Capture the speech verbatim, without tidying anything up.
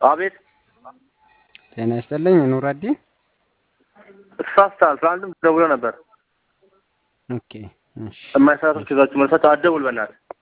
አቤት ጤና ይስጥልኝ ኑራዲን ተሳስተሃል ትናንትም ደውሎ ነበር ኦኬ እሺ የማይሰራቶች ከዛችሁ መልሳት አደውል በእናትህ